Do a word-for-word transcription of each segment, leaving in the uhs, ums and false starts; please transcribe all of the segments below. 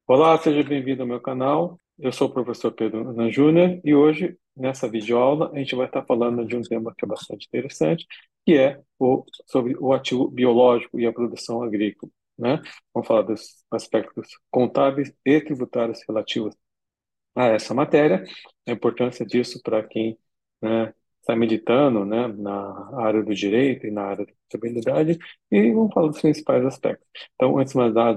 Olá, seja bem-vindo ao meu canal. Eu sou o professor Pedro Nan Júnior e hoje, nessa videoaula, a gente vai estar falando de um tema que é bastante interessante, que é o, sobre o ativo biológico e a produção agrícola, né? Vamos falar dos aspectos contábeis e tributários relativos a essa matéria, a importância disso para quem, né, está meditando, né, na área do direito e na área da contabilidade, e vamos falar dos principais aspectos. Então, antes de mais nada,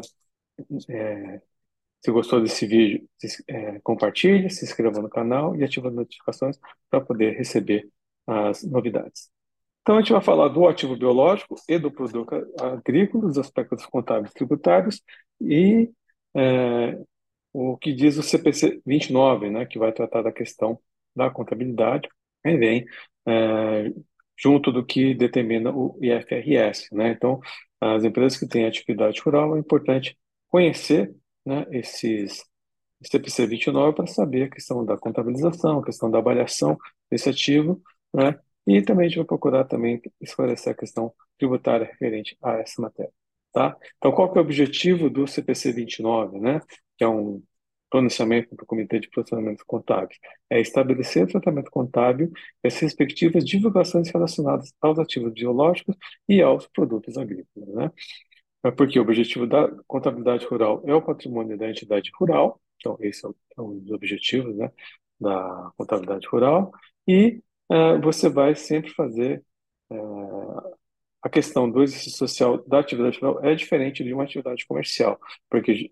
se gostou desse vídeo, se, é, compartilhe, se inscreva no canal e ative as notificações para poder receber as novidades. Então, a gente vai falar do ativo biológico e do produto agrícola, dos aspectos contábeis e tributários e é, o que diz o C P C vinte e nove, né, que vai tratar da questão da contabilidade, aí vem é, junto do que determina o I F R S, né? Então, as empresas que têm atividade rural, é importante conhecer, né, esses C P C vinte e nove para saber a questão da contabilização, a questão da avaliação desse ativo, né? E também a gente vai procurar também esclarecer a questão tributária referente a essa matéria, tá? Então, qual que é o objetivo do C P C vinte e nove, né? Que é um pronunciamento do Comitê de Procedimentos Contábeis? É estabelecer o tratamento contábil e as respectivas divulgações relacionadas aos ativos biológicos e aos produtos agrícolas, né? É porque o objetivo da contabilidade rural é o patrimônio da entidade rural, então esse é, o- é um dos objetivos, né, da contabilidade rural, e eh, você vai sempre fazer eh, a questão do exercício social da atividade rural é diferente de uma atividade comercial, porque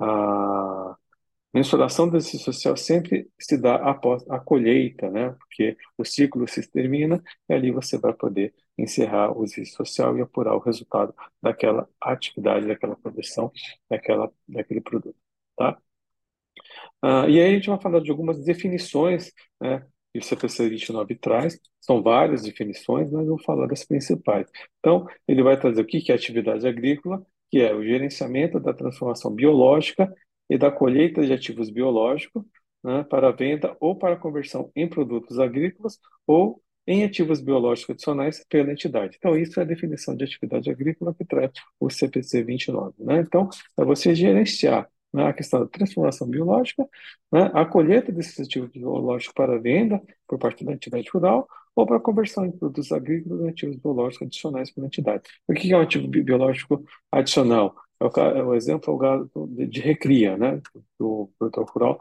a mensuração do exercício social sempre se dá após a colheita, né? Porque o ciclo se termina e ali você vai poder encerrar o exercício social e apurar o resultado daquela atividade, daquela produção, daquela, daquele produto, tá? Ah, e aí a gente vai falar de algumas definições, né, que o C P C vinte e nove traz. São várias definições, mas eu vou falar das principais. Então, ele vai trazer o que que é atividade agrícola, que é o gerenciamento da transformação biológica e da colheita de ativos biológicos, né, para venda ou para conversão em produtos agrícolas ou em ativos biológicos adicionais pela entidade. Então, isso é a definição de atividade agrícola que traz o C P C vinte e nove, né? Então, é você gerenciar, né, a questão da transformação biológica, né, a colheita desses ativos biológicos para venda por parte da entidade rural ou para conversão em produtos agrícolas e ativos biológicos adicionais pela entidade. O que é um ativo bi- biológico adicional? É o, ca- é o exemplo é o gado de, de recria, né, do produtor rural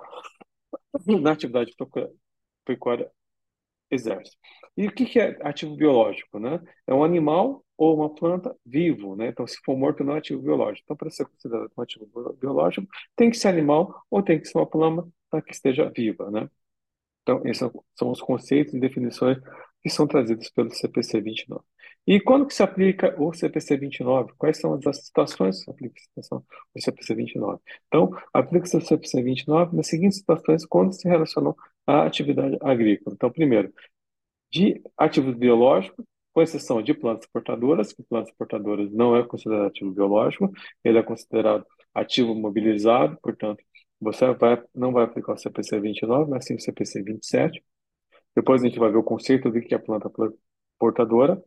na atividade procura- pecuária exército. E o que que é ativo biológico, né? É um animal ou uma planta vivo, né? Então, se for morto, não é ativo biológico. Então, para ser considerado um ativo bio- biológico, tem que ser animal ou tem que ser uma planta para que esteja viva, né? Então, esses são são os conceitos e definições que são trazidos pelo C P C vinte e nove. E quando que se aplica o C P C vinte e nove? Quais são as situações que se aplica a situação do C P C vinte e nove? Então, aplica-se o C P C vinte e nove nas seguintes situações quando se relacionam à atividade agrícola. Então, primeiro, de ativos biológicos, com exceção de plantas portadoras, que plantas portadoras não é considerado ativo biológico, ele é considerado ativo mobilizado, portanto, você vai, não vai aplicar o C P C vinte e nove, mas sim o C P C vinte e sete. Depois a gente vai ver o conceito de que é planta pla- portadora,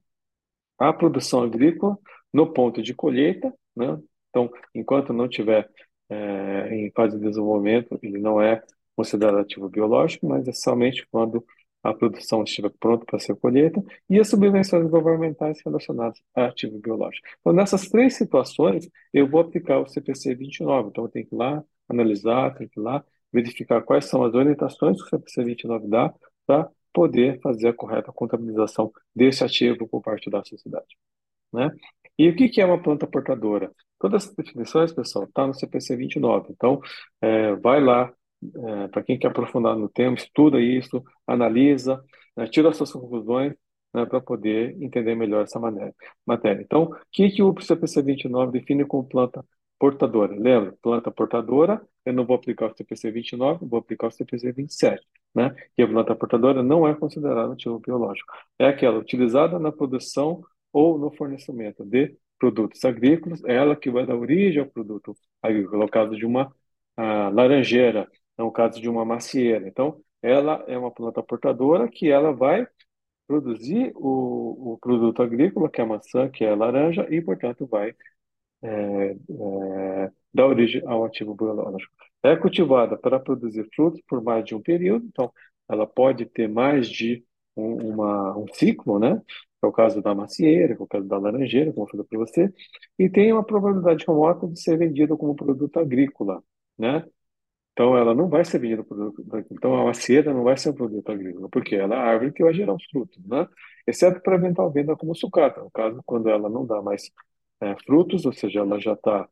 a produção agrícola no ponto de colheita, né? Então, enquanto não tiver eh, em fase de desenvolvimento, ele não é considerado ativo biológico, mas é somente quando a produção estiver pronta para ser colheita, e as subvenções governamentais relacionadas a ativo biológico. Então, nessas três situações, eu vou aplicar o C P C vinte e nove. Então, eu tenho que ir lá analisar, tenho que ir lá verificar quais são as orientações que o C P C vinte e nove dá para poder fazer a correta contabilização desse ativo por parte da sociedade, né? E o que que é uma planta portadora? Todas essas definições, pessoal, está no C P C vinte e nove. Então, é, vai lá, para quem quer aprofundar no tema, estuda isso, analisa, né, tira as suas conclusões, né, para poder entender melhor essa mané- matéria. Então, o que que o C P C vinte e nove define como planta portadora? Lembra? Planta portadora, eu não vou aplicar o C P C vinte e nove, vou aplicar o C P C vinte e sete, né? E a planta portadora não é considerada ativo biológico. É aquela utilizada na produção ou no fornecimento de produtos agrícolas, é ela que vai dar origem ao produto agrícola. No caso de uma ah, laranjeira, no caso de uma macieira. Então, ela é uma planta portadora que ela vai produzir o, o produto agrícola, que é a maçã, que é a laranja, e, portanto, vai é, é, dá origem ao ativo biológico. É cultivada para produzir frutos por mais de um período, então ela pode ter mais de um, uma, um ciclo, né? Que é o caso da macieira, que é o caso da laranjeira, como eu falei para você, e tem uma probabilidade remota de ser vendida como produto agrícola, né? Então, ela não vai ser vendida produto agrícola. Então, a macieira não vai ser um produto agrícola, porque ela é a árvore que vai gerar os frutos, né? Exceto para eventual venda como sucata. No caso, quando ela não dá mais é, frutos, ou seja, ela já está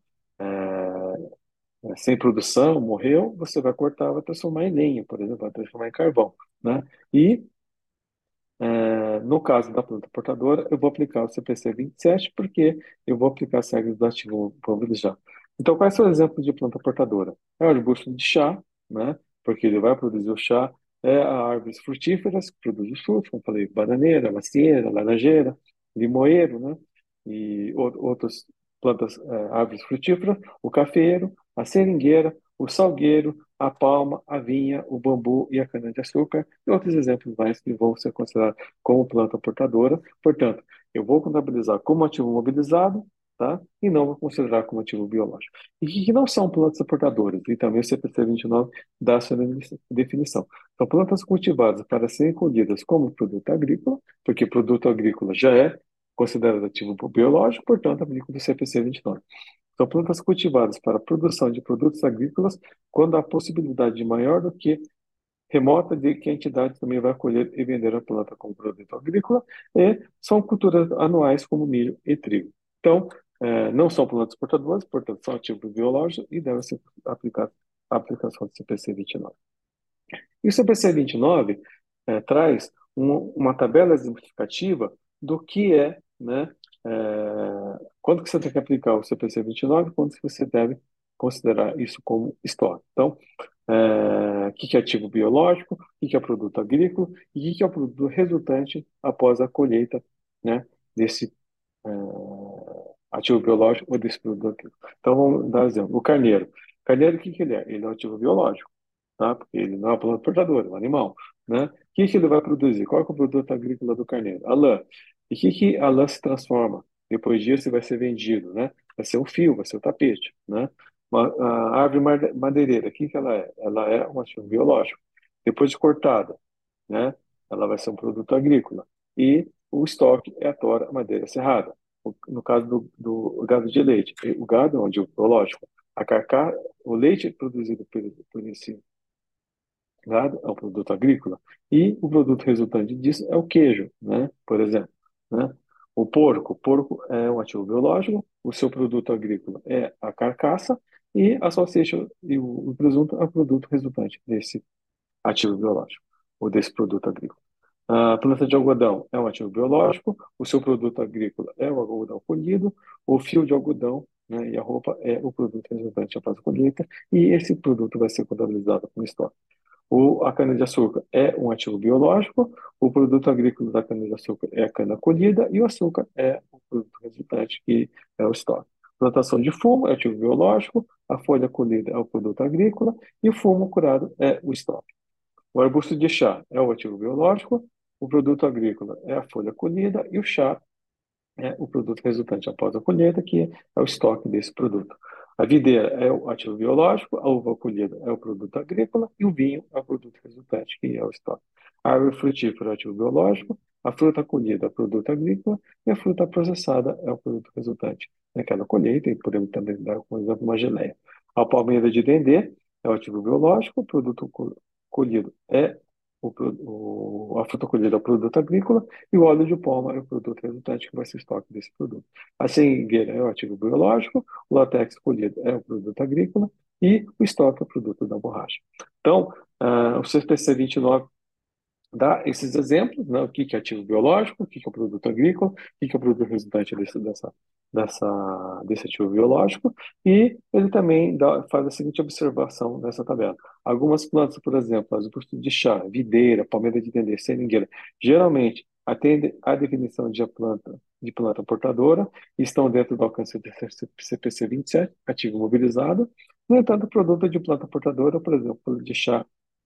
sem produção, morreu, você vai cortar, vai transformar em lenha, por exemplo, vai transformar em carvão, né? E é, no caso da planta portadora, eu vou aplicar o C P C vinte e sete, porque eu vou aplicar as regras do ativo já. Então, quais são os exemplos de planta portadora? É o arbusto de chá, né? Porque ele vai produzir o chá. É a árvores frutíferas, que produz os frutos, como eu falei, bananeira, macieira, laranjeira, limoeiro, né? E ou- outras plantas, é, árvores frutíferas, o cafeiro, a seringueira, o salgueiro, a palma, a vinha, o bambu e a cana-de-açúcar, e outros exemplos mais que vão ser considerados como planta portadora. Portanto, eu vou contabilizar como ativo mobilizado, tá? E não vou considerar como ativo biológico. E que não são plantas portadoras, e também o C P C vinte e nove dá a sua definição. São plantas cultivadas para serem colhidas como produto agrícola, porque produto agrícola já é considerado ativo biológico, portanto, aplica o C P C vinte e nove. São plantas cultivadas para a produção de produtos agrícolas quando há possibilidade maior do que remota de que a entidade também vai colher e vender a planta como produto agrícola, e são culturas anuais como milho e trigo. Então, eh, não são plantas portadoras, portanto, são ativos biológicos e devem ser aplicados à aplicação do C P C vinte e nove. E o C P C vinte e nove eh, traz um- uma tabela exemplificativa do que é, né, eh, quando que você tem que aplicar o C P C vinte e nove, quando que você deve considerar isso como estoque. Então, é, o que que é ativo biológico, o que que é produto agrícola e o que que é o produto resultante após a colheita, né, desse é, ativo biológico ou desse produto agrícola. Então, vamos dar um exemplo. O carneiro. Carneiro, o que que ele é? Ele é um ativo biológico, tá? Porque ele não é uma planta portadora, é um animal, né? O que que ele vai produzir? Qual é o produto agrícola do carneiro? A lã. E o que que a lã se transforma? Depois disso, vai ser vendido, né? Vai ser o fio, vai ser o tapete, né? Uma, a árvore made- madeireira, o que que ela é? Ela é um ativo biológico. Depois de cortada, né? Ela vai ser um produto agrícola. E o estoque é a tora, a madeira serrada. O- No caso do, do gado de leite, o gado é um ativo biológico. A carcaça, o leite produzido por, por esse gado é um produto agrícola e o produto resultante disso é o queijo, né? Por exemplo, né? O porco, o porco é um ativo biológico, o seu produto agrícola é a carcaça e a salsicha e o, o presunto é o produto resultante desse ativo biológico ou desse produto agrícola. A planta de algodão é um ativo biológico, o seu produto agrícola é o algodão colhido, o fio de algodão, né, e a roupa é o produto resultante após a colheita, e esse produto vai ser contabilizado como estoque. O, a cana-de-açúcar é um ativo biológico, o produto agrícola da cana-de-açúcar é a cana colhida e o açúcar é o produto resultante, que é o estoque. Plantação de fumo é ativo biológico, a folha colhida é o produto agrícola e o fumo curado é o estoque. O arbusto de chá é o ativo biológico, o produto agrícola é a folha colhida e o chá é o produto resultante após a colheita, que é o estoque desse produto. A videira é o ativo biológico, a uva colhida é o produto agrícola e o vinho é o produto resultante, que é o estoque. A árvore frutífera é o ativo biológico, a fruta colhida é o produto agrícola e a fruta processada é o produto resultante naquela colheita, e podemos também dar como exemplo uma geleia. A palmeira de dendê é o ativo biológico, o produto co- colhido é o, pro- o- a fruta colhida é o produto agrícola e o óleo de palma é o produto resultante que vai ser estoque desse produto. A seringueira é o ativo biológico, o látex colhido é o produto agrícola e o estoque é o produto da borracha. Então, ah, o C P C vinte e nove dá esses exemplos, né? O que que é ativo biológico, o que que é o produto agrícola, o que que é o produto resultante desse, dessa, dessa, desse ativo biológico, e ele também dá, faz a seguinte observação nessa tabela. Algumas plantas, por exemplo, as de chá, videira, palmeira de dendê, seringueira, geralmente atendem à definição de planta, de planta portadora e estão dentro do alcance do C P C vinte e sete, ativo mobilizado. No entanto, o produto de planta portadora, por exemplo, de chá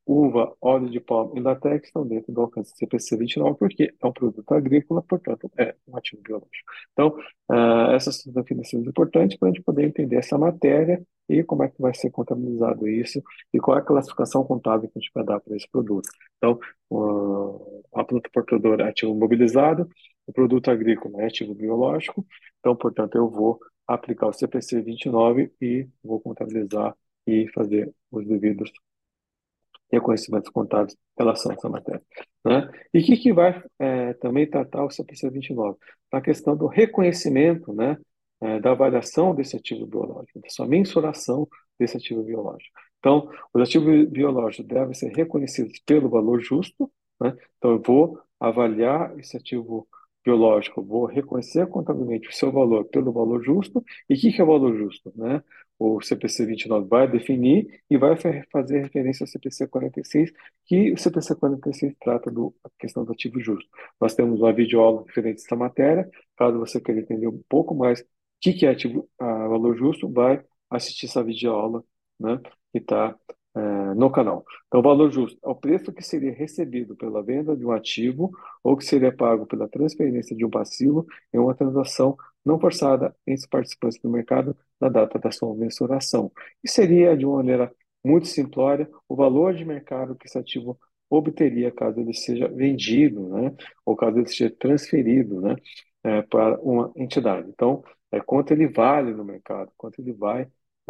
uva, óleo de palma e latex estão dentro do alcance do C P C vinte e nove, porque é um produto agrícola, portanto, é um ativo biológico. Então, uh, essas são definições importantes para a gente poder entender essa matéria e como é que vai ser contabilizado isso e qual é a classificação contábil que a gente vai dar para esse produto. Então, uh, a planta portadora é ativo mobilizado, o produto agrícola é ativo biológico, então, portanto, eu vou aplicar o C P C vinte e nove e vou contabilizar e fazer os devidos reconhecimentos contábeis em relação a essa matéria, né? E o que, que vai é, também tratar o C P C vinte e nove? A questão do reconhecimento, né, é, da avaliação desse ativo biológico, da sua mensuração desse ativo biológico. Então, os ativos biológicos devem ser reconhecidos pelo valor justo, né? Então, eu vou avaliar esse ativo biológico, vou reconhecer contabilmente o seu valor pelo valor justo. E o que, que é o valor justo, né? O C P C vinte e nove vai definir e vai fazer referência ao C P C quarenta e seis, que o C P C quarenta e seis trata da questão do ativo justo. Nós temos uma videoaula referente a essa matéria. Caso você queira entender um pouco mais o que, que é ativo, a valor justo, vai assistir essa videoaula, né, que está é, no canal. Então, o valor justo é o preço que seria recebido pela venda de um ativo ou que seria pago pela transferência de um passivo em uma transação não forçada entre os participantes do mercado na data da sua mensuração. E seria, de uma maneira muito simplória, o valor de mercado que esse ativo obteria caso ele seja vendido, né, ou caso ele seja transferido, né, é, para uma entidade. Então, é quanto ele vale no mercado, quanto ele vai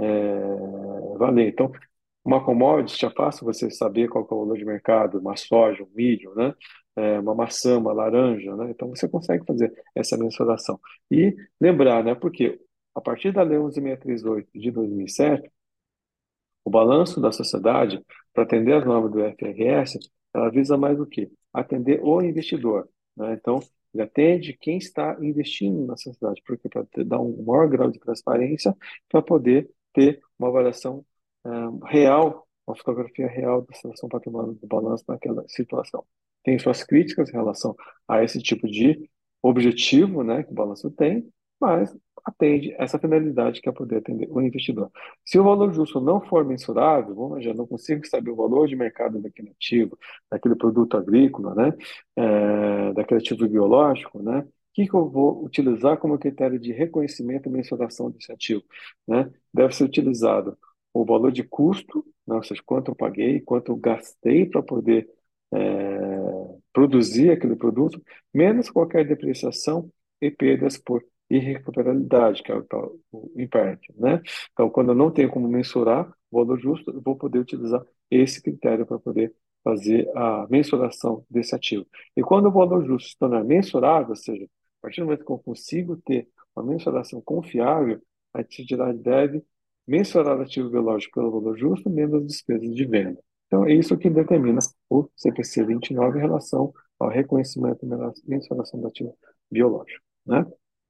é, valer. Então, uma commodity, já fácil você saber qual que é o valor de mercado, uma soja, um milho, né? É, uma maçã, uma laranja, né? Então você consegue fazer essa mensuração. E lembrar, né? Porque a partir da Lei onze mil seiscentos e trinta e oito de dois mil e sete, o balanço da sociedade, para atender as normas do F R S, ela visa mais o quê? Atender o investidor, né? Então, ele atende quem está investindo na sociedade, porque para dar um maior grau de transparência, para poder ter uma avaliação ah, real, uma fotografia real da situação patrimonial do balanço naquela situação. Tem suas críticas em relação a esse tipo de objetivo, né, que o balanço tem, mas atende essa finalidade que é poder atender o investidor. Se o valor justo não for mensurável, vamos já não consigo saber o valor de mercado daquele ativo, daquele produto agrícola, né, é, daquele ativo biológico, né, o que, que eu vou utilizar como critério de reconhecimento e mensuração desse ativo, né? Deve ser utilizado o valor de custo, né, ou seja, quanto eu paguei, quanto eu gastei para poder é, produzir aquele produto, menos qualquer depreciação e perdas por irrecuperabilidade, que é o, tal- o impairment, né? Então, quando eu não tenho como mensurar o valor justo, eu vou poder utilizar esse critério para poder fazer a mensuração desse ativo. E quando o valor justo se tornar mensurável, ou seja, a partir do momento que eu consigo ter uma mensuração confiável, a entidade deve mensurar o ativo biológico pelo valor justo, menos as despesas de venda. Então, é isso que determina o C P C vinte e nove em relação ao reconhecimento e mensuração do ativo biológico, né?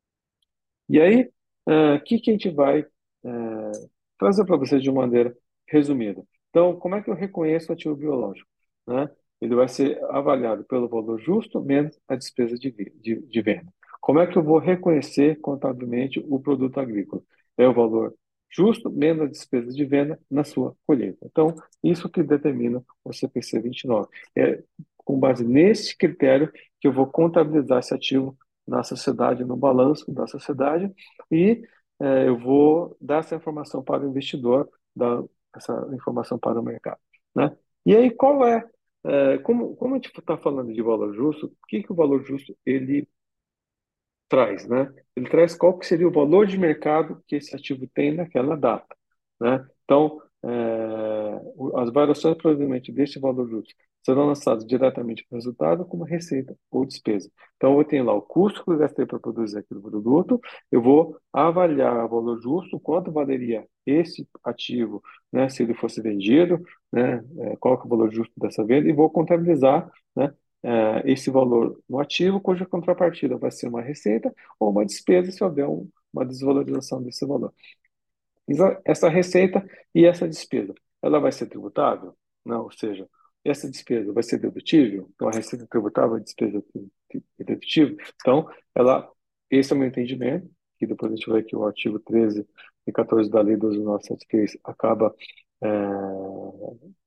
E aí, eh, o que que a gente vai eh, trazer para vocês de uma maneira resumida? Então, como é que eu reconheço o ativo biológico, né? Ele vai ser avaliado pelo valor justo menos a despesa de, vi- de, de venda. Como é que eu vou reconhecer contabilmente o produto agrícola? É o valor justo menos a despesa de venda na sua colheita. Então, isso que determina o C P C vinte e nove. É com base nesse critério que eu vou contabilizar esse ativo na sociedade, no balanço da sociedade, e eh, eu vou dar essa informação para o investidor, dar essa informação para o mercado, né? E aí, qual é, eh, como, como a gente está falando de valor justo, o que que o valor justo ele traz, né? Ele traz qual que seria o valor de mercado que esse ativo tem naquela data, né? Então, é, o- as variações provavelmente deste valor justo serão lançadas diretamente no resultado como receita ou despesa. Então, eu tenho lá o custo que eu gastei para produzir aquele produto, eu vou avaliar o valor justo, quanto valeria esse ativo, né, se ele fosse vendido, né, é, qual que é o valor justo dessa venda, e vou contabilizar, né, eh, esse valor no ativo, cuja contrapartida vai ser uma receita ou uma despesa se houver um- uma desvalorização desse valor. Exa- Essa receita e essa despesa, ela vai ser tributável? Não, ou seja, essa despesa vai ser dedutível? Então, a receita é tributável, a despesa é dedutível? Então, ela, esse é o meu entendimento, que depois a gente vai que o artigo treze e quatorze da Lei doze mil novecentos e setenta e três acaba eh,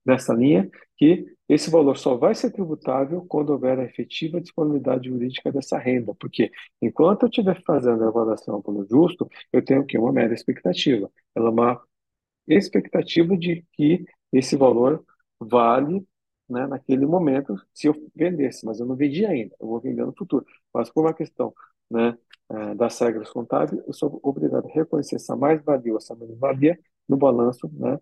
nessa linha, que esse valor só vai ser tributável quando houver a efetiva disponibilidade jurídica dessa renda, porque enquanto eu estiver fazendo a avaliação pelo justo, eu tenho que uma mera expectativa. Ela é uma expectativa de que esse valor vale, né, naquele momento se eu vendesse, mas eu não vendi ainda, eu vou vender no futuro. Mas por uma questão, né, eh, das regras contábeis, eu sou obrigado a reconhecer essa mais-valia ou essa menos-valia no balanço, né,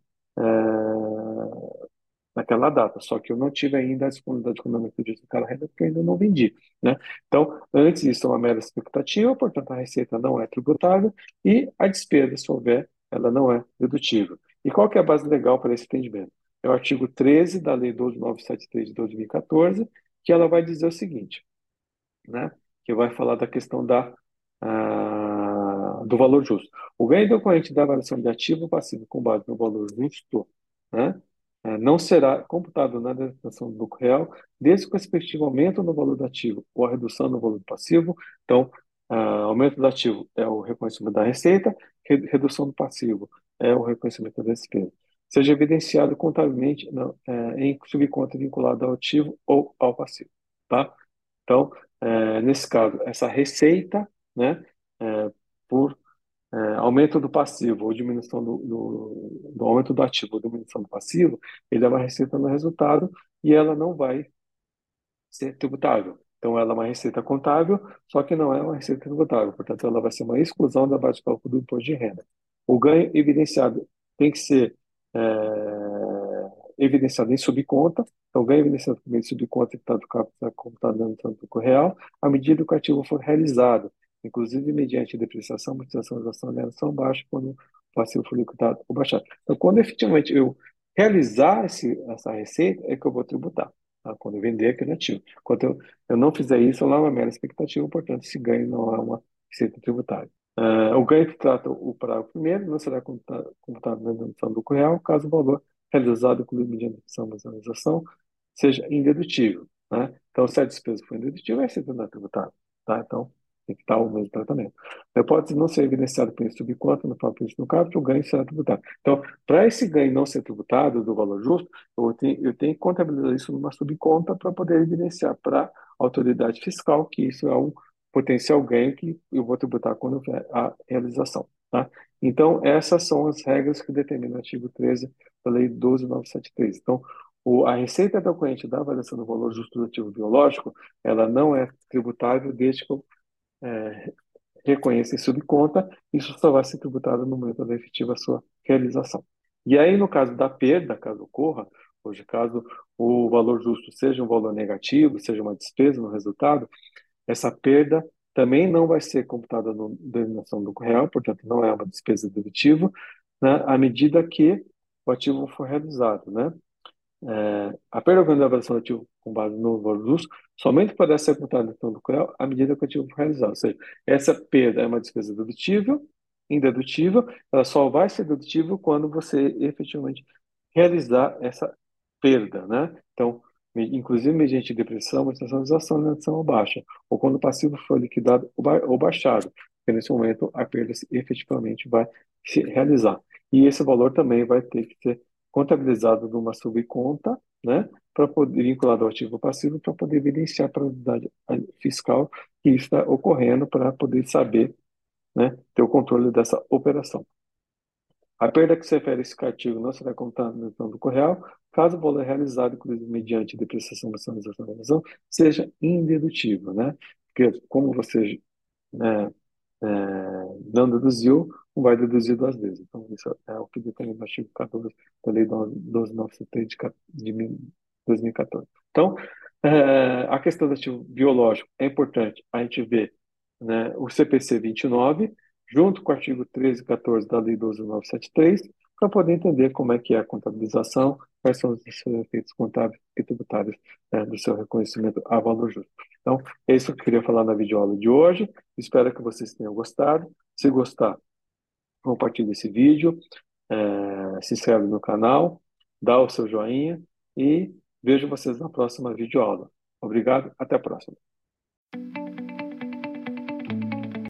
eh, naquela data, só que eu não tive ainda a disponibilidade econômica de daquela renda porque eu ainda não vendi, né? Então, antes isso é uma mera expectativa, portanto a receita não é tributável e a despesa, se houver, ela não é dedutível. E qual que é a base legal para esse entendimento? É o artigo treze da Lei doze mil novecentos e setenta e três de dois mil e quatorze, que ela vai dizer o seguinte, né? Que vai falar da questão da, ah, do valor justo. O ganho decorrente da variação de ativo ou passivo com base no valor justo, né? eh, não será computado na determinação do lucro real, desde que o respectivo aumento no valor do ativo ou a redução no valor do passivo. Então, ah, aumento do ativo é o reconhecimento da receita, re- redução do passivo é o reconhecimento da despesa. Seja evidenciado contabilmente não, eh, em subconta vinculada ao ativo ou ao passivo, tá? Então, é, nesse caso, essa receita, né, é, por é, aumento do passivo ou diminuição do, do, do aumento do ativo ou diminuição do passivo, ele é uma receita no resultado e ela não vai ser tributável. Então, ela é uma receita contábil, só que não é uma receita tributável. Portanto, ela vai ser uma exclusão da base de cálculo do imposto de renda. O ganho evidenciado tem que ser é, evidenciado em subconta. Então, o ganho evidenciado por meio de subconta que está computado no lucro real, à medida que o ativo for realizado, inclusive mediante depreciação, amortização, exaustão, alienação baixa, quando o passivo for liquidado ou baixado. Então, quando efetivamente eu realizar esse, essa receita, é que eu vou tributar. Tá? Quando eu vender aquele ativo. Quando eu, eu não fizer isso, lá é uma mera expectativa, portanto, esse ganho não é uma receita tributária. Uh, o ganho que trata o parágrafo primeiro não será computado, computado na dedução do lucro real, caso o valor realizado inclusive mediante dedução ou nacionalização seja indedutível. Né? Então, se a despesa for indedutível, é receita não é tributável. Tá? Então, tem que estar o mesmo tratamento. A hipótese não ser evidenciado por subconta no próprio no caso, o ganho será tributado. Então, para esse ganho não ser tributado do valor justo, eu tenho, eu tenho que contabilizar isso numa subconta para poder evidenciar para a autoridade fiscal que isso é um potencial ganho que eu vou tributar quando houver a realização. Tá? Então, essas são as regras que determinam o artigo treze da Lei doze mil novecentos e setenta e três. Então, o, a receita decorrente da avaliação do valor justo do ativo biológico, ela não é tributável desde que eu é, reconheça em subconta, isso só vai ser tributado no momento da efetiva sua realização. E aí, no caso da perda, caso ocorra, hoje, caso o valor justo seja um valor negativo, seja uma despesa no resultado, essa perda também não vai ser computada na denominação do lucro real, portanto, não é uma despesa dedutível, né, à medida que o ativo for realizado, né? É, a perda ou ganho da avaliação do ativo com base no valor justo somente poderá ser computada no lucro real à medida que o ativo for realizado. Ou seja, essa perda é uma despesa dedutível, indedutível, ela só vai ser dedutível quando você efetivamente realizar essa perda, né? Então, me- inclusive mediante depreciação, amortização, exaustão, alienação ou baixa, ou quando o passivo for liquidado ou ba- ou baixado, porque nesse momento a perda se- efetivamente vai se realizar. E esse valor também vai ter que ser contabilizado numa subconta, né, para poder vinculado ao ativo passivo, para poder evidenciar para a unidade fiscal que isso está ocorrendo, para poder saber, né, ter o controle dessa operação. A perda que se refere a esse artigo não será contada no plano do real, caso o valor realizado, inclusive mediante depreciação, nacionalização da razão, seja indedutível, né? Porque como você, né, é, não deduziu, não vai deduzir duas vezes. Então, isso é o que determina o artigo quatorze da Lei doze mil novecentos e setenta de dois mil e quatorze. Então, é, a questão do ativo biológico é importante a gente ver, né, o C P C vinte e nove, junto com o artigo treze e quatorze da Lei doze mil novecentos e setenta e três, para poder entender como é que é a contabilização, quais são os seus efeitos contábeis e tributários, né, do seu reconhecimento a valor justo. Então, é isso que eu queria falar na videoaula de hoje. Espero que vocês tenham gostado. Se gostar, compartilhe esse vídeo, eh, se inscreve no canal, dá o seu joinha e vejo vocês na próxima videoaula. Obrigado, até a próxima.